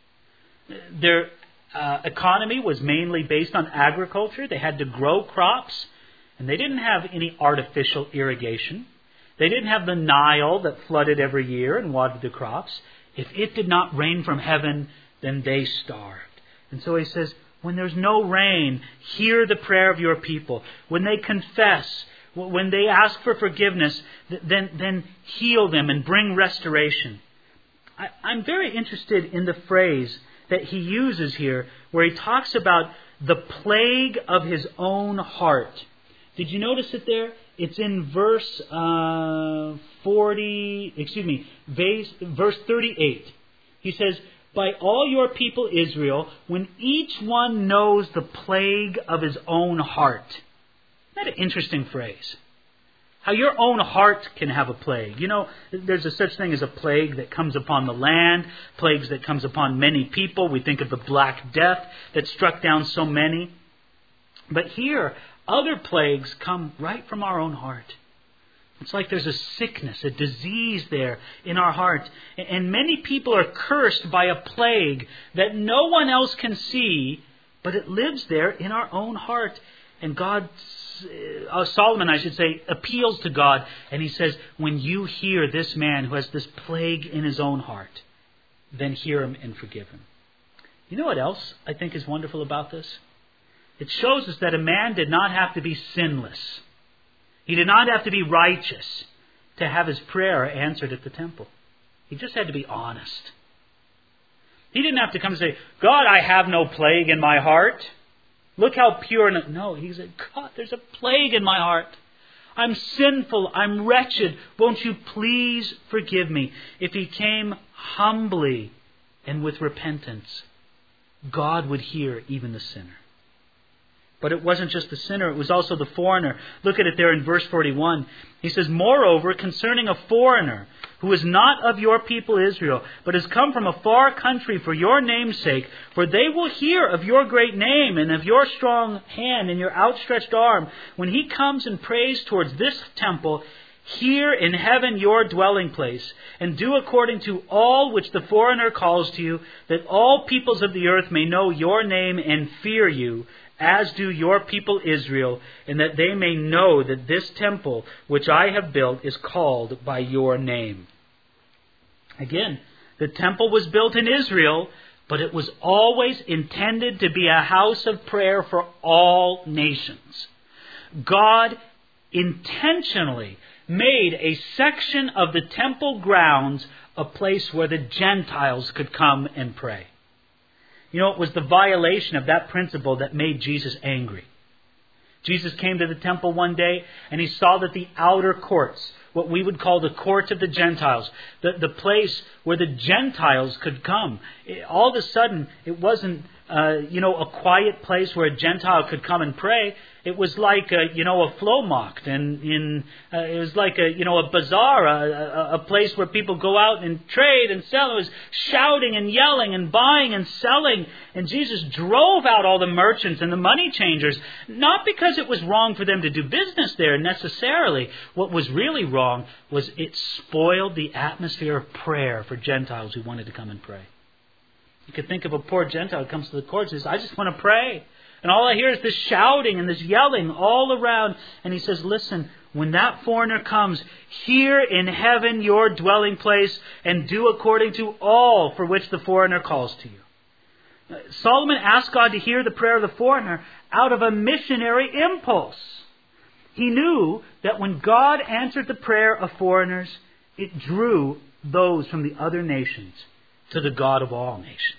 it? Their uh, economy was mainly based on agriculture. They had to grow crops, and they didn't have any artificial irrigation. They didn't have the Nile that flooded every year and watered the crops. If it did not rain from heaven, then they starved. And so he says, when there's no rain, hear the prayer of your people. When they confess, when they ask for forgiveness, then, then heal them and bring restoration. I, I'm very interested in the phrase that he uses here, where he talks about the plague of his own heart. Did you notice it there? It's in verse uh, forty, excuse me, verse, verse thirty-eight. He says, by all your people Israel, when each one knows the plague of his own heart. Isn't that an interesting phrase? How your own heart can have a plague. You know, there's a such thing as a plague that comes upon the land, plagues that comes upon many people. We think of the Black Death that struck down so many. But here, other plagues come right from our own heart. It's like there's a sickness, a disease there in our heart. And many people are cursed by a plague that no one else can see, but it lives there in our own heart. And God, uh, Solomon, I should say, appeals to God. And he says, when you hear this man who has this plague in his own heart, then hear him and forgive him. You know what else I think is wonderful about this? It shows us that a man did not have to be sinless. He did not have to be righteous to have his prayer answered at the temple. He just had to be honest. He didn't have to come and say, God, I have no plague in my heart. Look how pure. And no, he said, God, there's a plague in my heart. I'm sinful. I'm wretched. Won't you please forgive me? If he came humbly and with repentance, God would hear even the sinner. But it wasn't just the sinner, it was also the foreigner. Look at it there in verse forty-one. He says, moreover, concerning a foreigner who is not of your people Israel, but has come from a far country for your name's sake, for they will hear of your great name and of your strong hand and your outstretched arm. When he comes and prays towards this temple, hear in heaven your dwelling place, and do according to all which the foreigner calls to you, that all peoples of the earth may know your name and fear you, as do your people Israel, and that they may know that this temple which I have built is called by your name. Again, the temple was built in Israel, but it was always intended to be a house of prayer for all nations. God intentionally made a section of the temple grounds a place where the Gentiles could come and pray. You know, it was the violation of that principle that made Jesus angry. Jesus came to the temple one day and he saw that the outer courts, what we would call the courts of the Gentiles, the, the place where the Gentiles could come, it, all of a sudden it wasn't, uh, you know, a quiet place where a Gentile could come and pray. It was like, a, you know, a Flohmarkt, and in uh, it was like a, you know, a bazaar, a, a, a place where people go out and trade and sell. It was shouting and yelling and buying and selling. And Jesus drove out all the merchants and the money changers, not because it was wrong for them to do business there necessarily. What was really wrong was it spoiled the atmosphere of prayer for Gentiles who wanted to come and pray. You could think of a poor Gentile who comes to the courts and says, I just want to pray. And all I hear is this shouting and this yelling all around. And he says, listen, when that foreigner comes, hear in heaven your dwelling place and do according to all for which the foreigner calls to you. Solomon asked God to hear the prayer of the foreigner out of a missionary impulse. He knew that when God answered the prayer of foreigners, it drew those from the other nations to the God of all nations.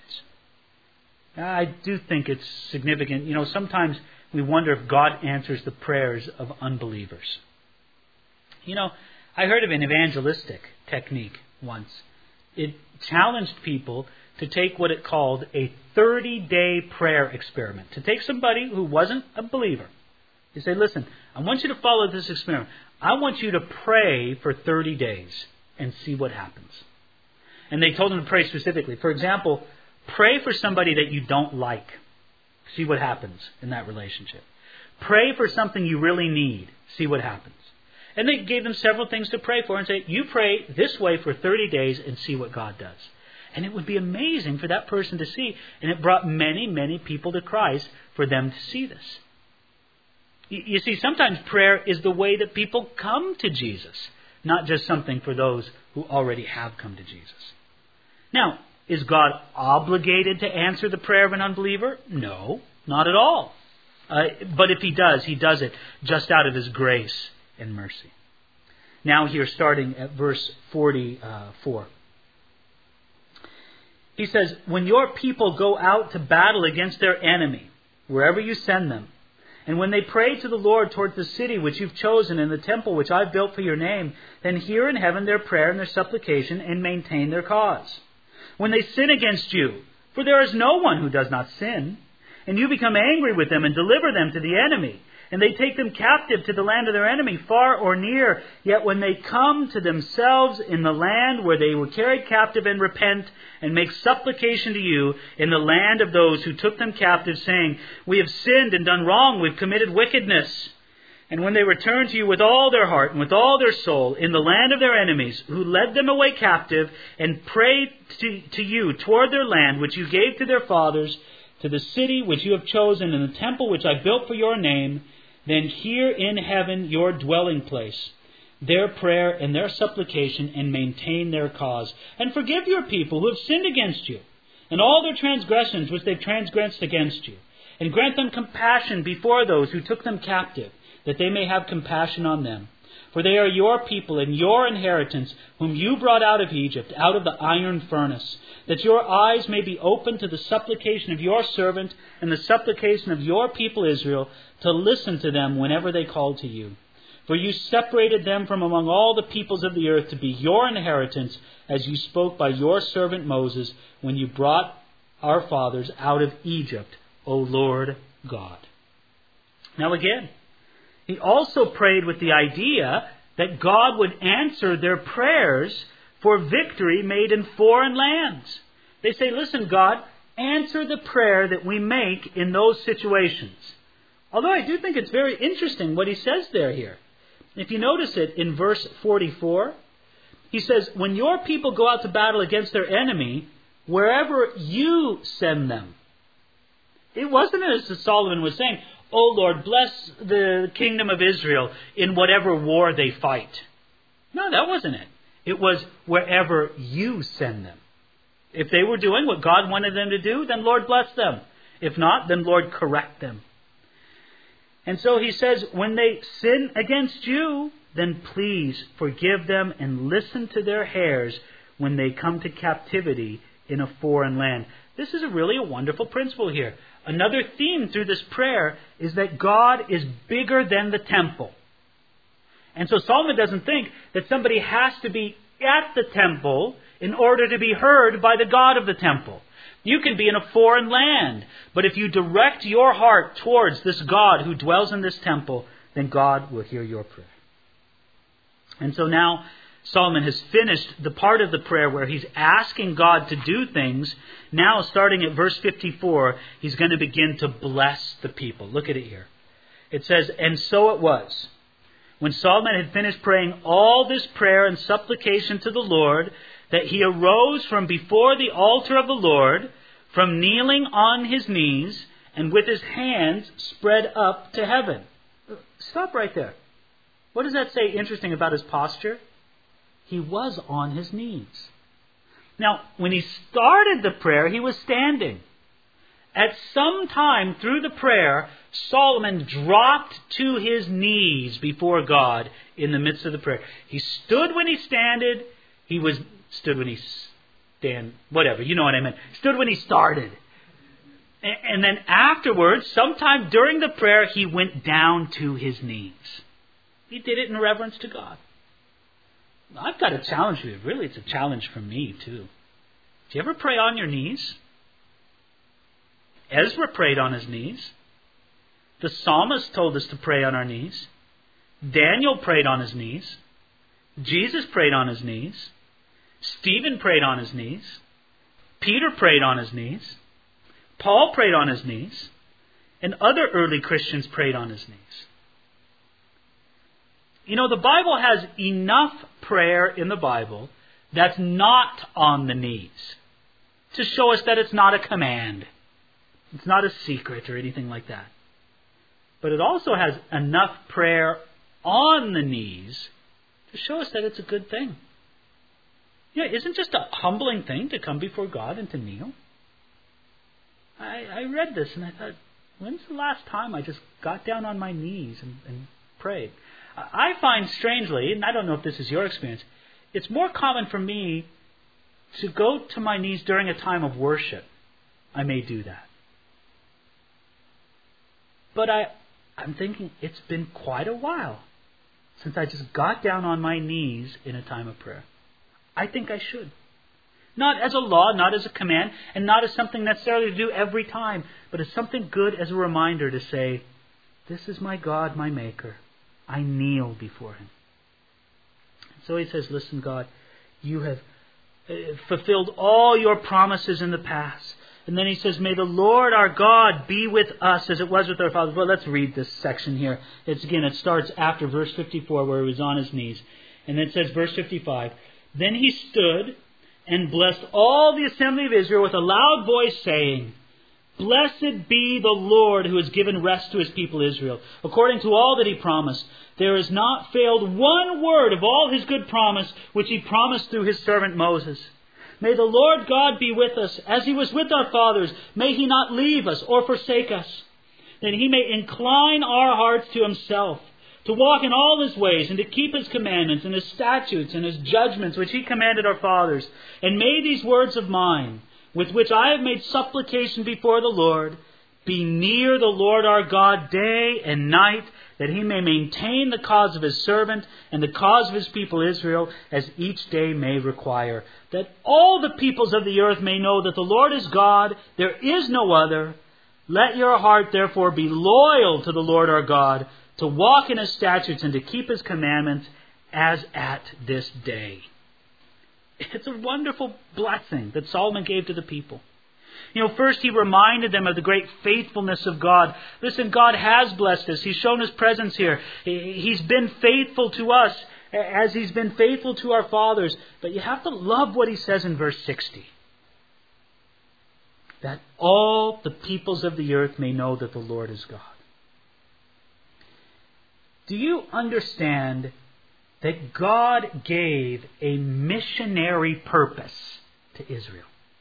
I do think it's significant. You know, sometimes we wonder if God answers the prayers of unbelievers. You know, I heard of an evangelistic technique once. It challenged people to take what it called a thirty-day prayer experiment. To take somebody who wasn't a believer. You say, listen, I want you to follow this experiment. I want you to pray for thirty days and see what happens. And they told them to pray specifically. For example, pray for somebody that you don't like. See what happens in that relationship. Pray for something you really need. See what happens. And they gave them several things to pray for and say, you pray this way for thirty days and see what God does. And it would be amazing for that person to see. And it brought many, many people to Christ for them to see this. You see, sometimes prayer is the way that people come to Jesus, not just something for those who already have come to Jesus. Now, is God obligated to answer the prayer of an unbeliever? No, not at all. Uh, but if he does, he does it just out of his grace and mercy. Now here, starting at verse forty-four. He says, when your people go out to battle against their enemy, wherever you send them, and when they pray to the Lord towards the city which you've chosen and the temple which I've built for your name, then hear in heaven their prayer and their supplication and maintain their cause. When they sin against you, for there is no one who does not sin, and you become angry with them and deliver them to the enemy, and they take them captive to the land of their enemy, far or near, yet when they come to themselves in the land where they were carried captive and repent, and make supplication to you in the land of those who took them captive, saying, we have sinned and done wrong, we've committed wickedness. And when they return to you with all their heart and with all their soul in the land of their enemies, who led them away captive, and prayed to, to you toward their land, which you gave to their fathers, to the city which you have chosen, and the temple which I built for your name, then hear in heaven your dwelling place, their prayer and their supplication, and maintain their cause. And forgive your people who have sinned against you, and all their transgressions which they've transgressed against you. And grant them compassion before those who took them captive, that they may have compassion on them. For they are your people and your inheritance, whom you brought out of Egypt, out of the iron furnace, that your eyes may be open to the supplication of your servant and the supplication of your people Israel, to listen to them whenever they call to you. For you separated them from among all the peoples of the earth to be your inheritance, as you spoke by your servant Moses, when you brought our fathers out of Egypt, O Lord God. Now again, he also prayed with the idea that God would answer their prayers for victory made in foreign lands. They say, listen, God, answer the prayer that we make in those situations. Although I do think it's very interesting what he says there here. If you notice it in verse forty-four, he says, when your people go out to battle against their enemy, wherever you send them. It wasn't as Solomon was saying, oh Lord, bless the kingdom of Israel in whatever war they fight. No, that wasn't it. It was wherever you send them. If they were doing what God wanted them to do, then Lord bless them. If not, then Lord correct them. And so he says, when they sin against you, then please forgive them and listen to their hairs when they come to captivity in a foreign land. This is a really a wonderful principle here. Another theme through this prayer is that God is bigger than the temple. And so Solomon doesn't think that somebody has to be at the temple in order to be heard by the God of the temple. You can be in a foreign land, but if you direct your heart towards this God who dwells in this temple, then God will hear your prayer. And so now Solomon has finished the part of the prayer where he's asking God to do things. Now, starting at verse fifty-four, he's going to begin to bless the people. Look at it here. It says, and so it was, when Solomon had finished praying all this prayer and supplication to the Lord, that he arose from before the altar of the Lord, from kneeling on his knees, and with his hands spread up to heaven. Stop right there. What does that say interesting about his posture? He was on his knees. Now, when he started the prayer, he was standing. At some time through the prayer, Solomon dropped to his knees before God in the midst of the prayer. He stood when he standed. He was stood when he stand, whatever, you know what I meant. Stood when he started. And, and then afterwards, sometime during the prayer, he went down to his knees. He did it in reverence to God. I've got a challenge for you. Really, it's a challenge for me too. Do you ever pray on your knees? Ezra prayed on his knees. The psalmist told us to pray on our knees. Daniel prayed on his knees. Jesus prayed on his knees. Stephen prayed on his knees. Peter prayed on his knees. Paul prayed on his knees. And other early Christians prayed on his knees. You know, the Bible has enough prayer in the Bible that's not on the knees to show us that it's not a command. It's not a secret or anything like that. But it also has enough prayer on the knees to show us that it's a good thing. Yeah, isn't it just a humbling thing to come before God and to kneel? I, I read this and I thought, when's the last time I just got down on my knees and, and prayed? I find strangely, and I don't know if this is your experience, it's more common for me to go to my knees during a time of worship. I may do that. But I, I'm thinking it's been quite a while since I just got down on my knees in a time of prayer. I think I should. Not as a law, not as a command, and not as something necessarily to do every time, but as something good as a reminder to say, this is my God, my Maker. I kneel before Him. So he says, listen, God, you have fulfilled all your promises in the past. And then he says, may the Lord our God be with us as it was with our fathers. Well, let's read this section here. It's again, it starts after verse fifty-four where he was on his knees. And then it says, verse fifty-five, then he stood and blessed all the assembly of Israel with a loud voice, saying, blessed be the Lord who has given rest to His people Israel, according to all that He promised. There has not failed one word of all His good promise, which He promised through His servant Moses. May the Lord God be with us, as He was with our fathers. May He not leave us or forsake us. That He may incline our hearts to Himself, to walk in all His ways, and to keep His commandments and His statutes and His judgments, which He commanded our fathers. And may these words of mine, with which I have made supplication before the Lord, be near the Lord our God day and night, that he may maintain the cause of his servant and the cause of his people Israel, as each day may require. That all the peoples of the earth may know that the Lord is God, there is no other. Let your heart therefore be loyal to the Lord our God, to walk in his statutes and to keep his commandments, as at this day. It's a wonderful blessing that Solomon gave to the people. You know, first he reminded them of the great faithfulness of God. Listen, God has blessed us. He's shown his presence here. He's been faithful to us as he's been faithful to our fathers. But you have to love what he says in verse sixty. That all the peoples of the earth may know that the Lord is God. Do you understand that God gave a missionary purpose to Israel?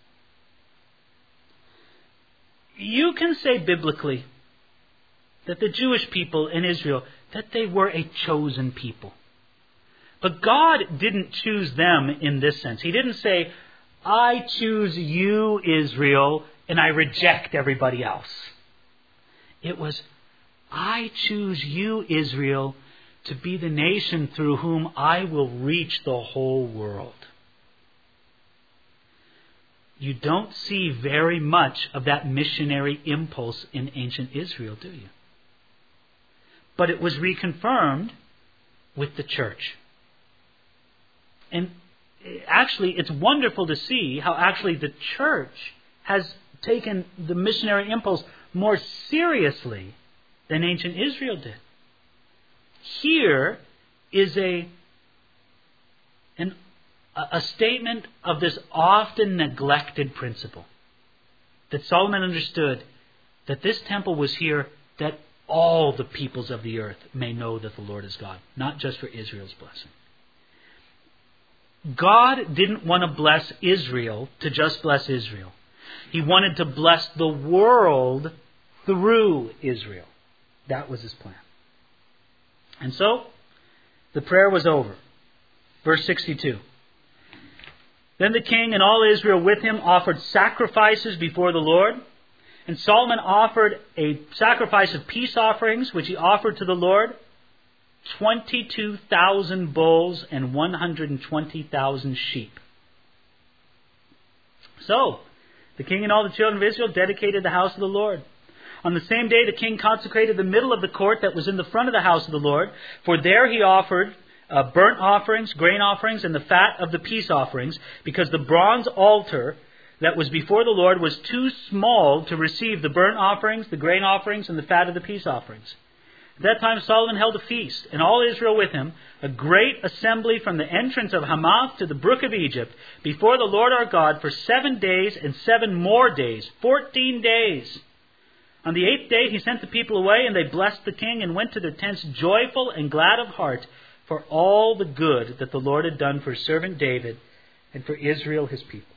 You can say biblically that the Jewish people in Israel, that they were a chosen people. But God didn't choose them in this sense. He didn't say, I choose you, Israel, and I reject everybody else. It was, I choose you, Israel, to be the nation through whom I will reach the whole world. You don't see very much of that missionary impulse in ancient Israel, do you? But it was reconfirmed with the church. And actually, it's wonderful to see how actually the church has taken the missionary impulse more seriously than ancient Israel did. Here is a an a statement of this often neglected principle. That Solomon understood that this temple was here that all the peoples of the earth may know that the Lord is God, not just for Israel's blessing. God didn't want to bless Israel to just bless Israel. He wanted to bless the world through Israel. That was his plan. And so, the prayer was over. Verse sixty-two. Then the king and all Israel with him offered sacrifices before the Lord. And Solomon offered a sacrifice of peace offerings, which he offered to the Lord. twenty-two thousand bulls and one hundred twenty thousand sheep. So, the king and all the children of Israel dedicated the house of the Lord. On the same day, the king consecrated the middle of the court that was in the front of the house of the Lord. For there he offered Uh, burnt offerings, grain offerings, and the fat of the peace offerings, because the bronze altar that was before the Lord was too small to receive the burnt offerings, the grain offerings, and the fat of the peace offerings. At that time Solomon held a feast, and all Israel with him, a great assembly from the entrance of Hamath to the brook of Egypt, before the Lord our God for seven days and seven more days, fourteen days. On the eighth day he sent the people away, and they blessed the king and went to their tents joyful and glad of heart, for all the good that the Lord had done for his servant David and for Israel his people.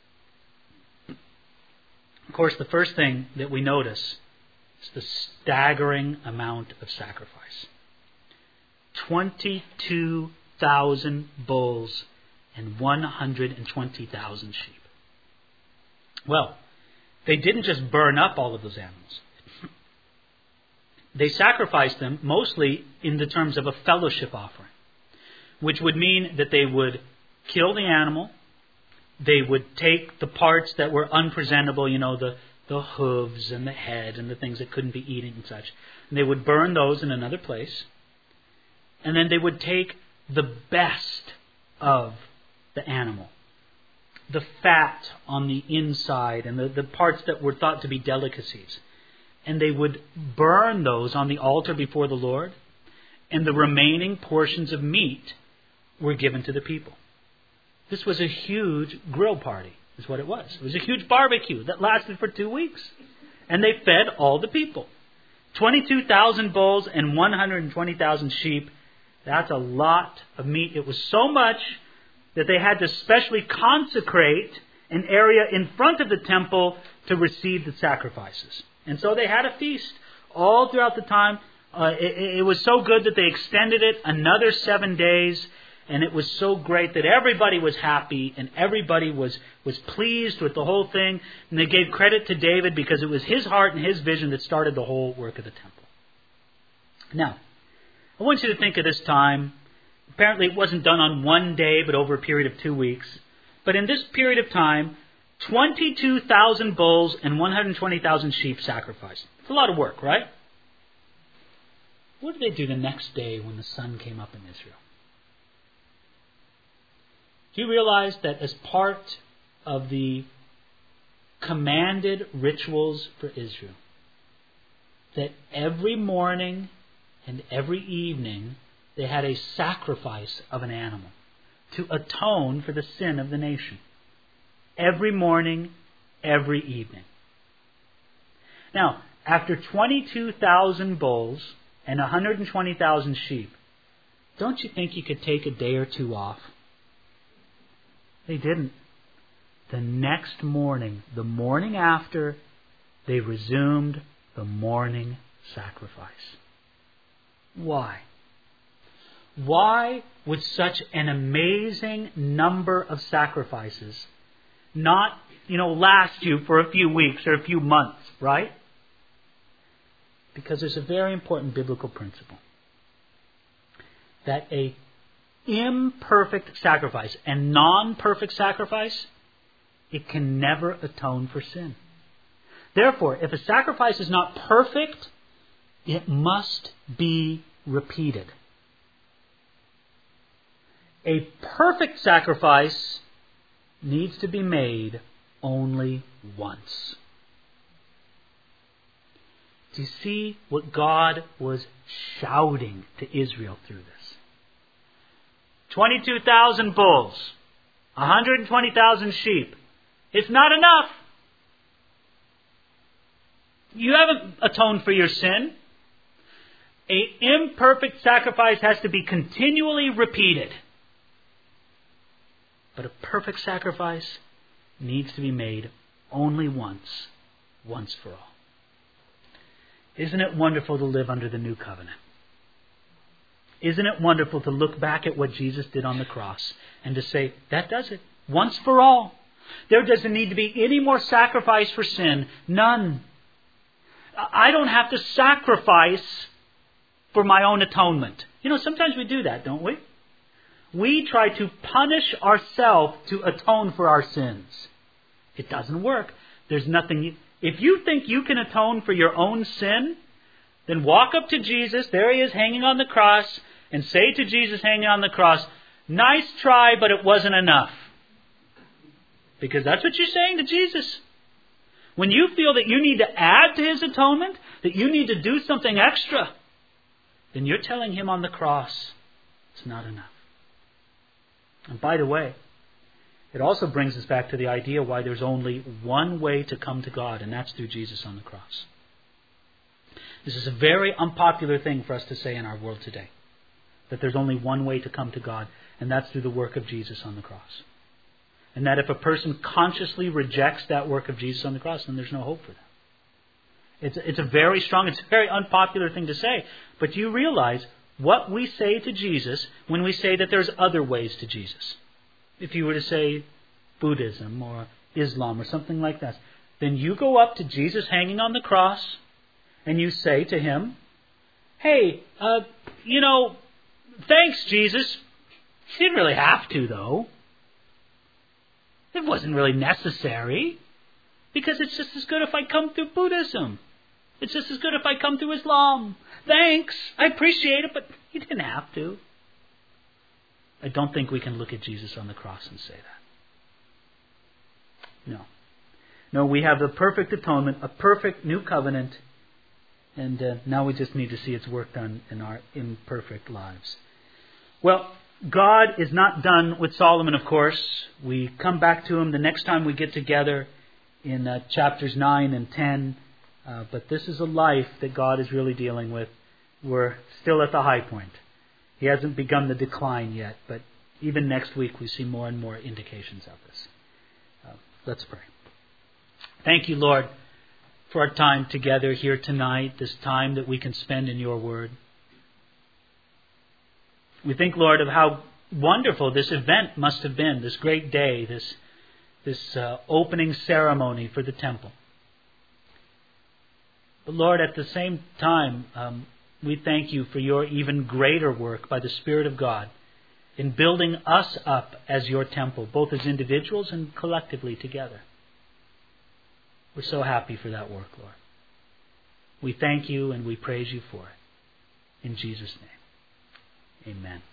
Of course, the first thing that we notice is the staggering amount of sacrifice. twenty-two thousand bulls and one hundred twenty thousand sheep. Well, they didn't just burn up all of those animals. They sacrificed them mostly in the terms of a fellowship offering, which would mean that they would kill the animal, they would take the parts that were unpresentable, you know, the, the hooves and the head and the things that couldn't be eaten and such, and they would burn those in another place, and then they would take the best of the animal, the fat on the inside and the, the parts that were thought to be delicacies. And they would burn those on the altar before the Lord, and the remaining portions of meat were given to the people. This was a huge grill party, is what it was. It was a huge barbecue that lasted for two weeks. And they fed all the people. twenty-two thousand bulls and one hundred twenty thousand sheep. That's a lot of meat. It was so much that they had to specially consecrate an area in front of the temple to receive the sacrifices. And so they had a feast all throughout the time. Uh, it, it was so good that they extended it another seven days. And it was so great that everybody was happy and everybody was, was pleased with the whole thing. And they gave credit to David because it was his heart and his vision that started the whole work of the temple. Now, I want you to think of this time. Apparently it wasn't done on one day, but over a period of two weeks. But in this period of time, twenty-two thousand bulls and one hundred twenty thousand sheep sacrificed. It's a lot of work, right? What did they do the next day when the sun came up in Israel? Do you realize that as part of the commanded rituals for Israel, that every morning and every evening they had a sacrifice of an animal to atone for the sin of the nation? Every morning, every evening. Now, after twenty-two thousand bulls and one hundred twenty thousand sheep, don't you think you could take a day or two off? They didn't. The next morning, the morning after, they resumed the morning sacrifice. Why? Why would such an amazing number of sacrifices not, you know, last you for a few weeks or a few months, right? Because there's a very important biblical principle. That a imperfect sacrifice and non-perfect sacrifice, it can never atone for sin. Therefore, if a sacrifice is not perfect, it must be repeated. A perfect sacrifice needs to be made only once. Do you see what God was shouting to Israel through this? twenty-two thousand bulls, one hundred twenty thousand sheep. It's not enough. You haven't atoned for your sin. An imperfect sacrifice has to be continually repeated. But a perfect sacrifice needs to be made only once, once for all. Isn't it wonderful to live under the new covenant? Isn't it wonderful to look back at what Jesus did on the cross and to say, that does it, once for all. There doesn't need to be any more sacrifice for sin. None. I don't have to sacrifice for my own atonement. You know, sometimes we do that, don't we? We try to punish ourselves to atone for our sins. It doesn't work. There's nothing... You, if you think you can atone for your own sin, then walk up to Jesus, there he is hanging on the cross, and say to Jesus hanging on the cross, nice try, but it wasn't enough. Because that's what you're saying to Jesus. When you feel that you need to add to his atonement, that you need to do something extra, then you're telling him on the cross, it's not enough. And by the way, it also brings us back to the idea why there's only one way to come to God, and that's through Jesus on the cross. This is a very unpopular thing for us to say in our world today, that there's only one way to come to God, and that's through the work of Jesus on the cross. And that if a person consciously rejects that work of Jesus on the cross, then there's no hope for them. It's, it's a very strong, it's a very unpopular thing to say, but you realize what we say to Jesus when we say that there's other ways to Jesus. If you were to say Buddhism or Islam or something like that, then you go up to Jesus hanging on the cross and you say to him, hey, uh, you know, thanks, Jesus. You didn't really have to, though. It wasn't really necessary, because it's just as good if I come through Buddhism. It's just as good if I come through Islam. Thanks, I appreciate it, but you didn't have to. I don't think we can look at Jesus on the cross and say that. No. No, we have the perfect atonement, a perfect new covenant, and uh, now we just need to see its work done in our imperfect lives. Well, God is not done with Solomon, of course. We come back to him the next time we get together in uh, chapters nine and ten. Uh, but this is a life that God is really dealing with. We're still at the high point. He hasn't begun the decline yet, but even next week we see more and more indications of this. Uh, let's pray. Thank you, Lord, for our time together here tonight, this time that we can spend in your word. We think, Lord, of how wonderful this event must have been, this great day, this, this uh, opening ceremony for the temple. But Lord, at the same time, um, we thank you for your even greater work by the Spirit of God in building us up as your temple, both as individuals and collectively together. We're so happy for that work, Lord. We thank you and we praise you for it. In Jesus' name, amen.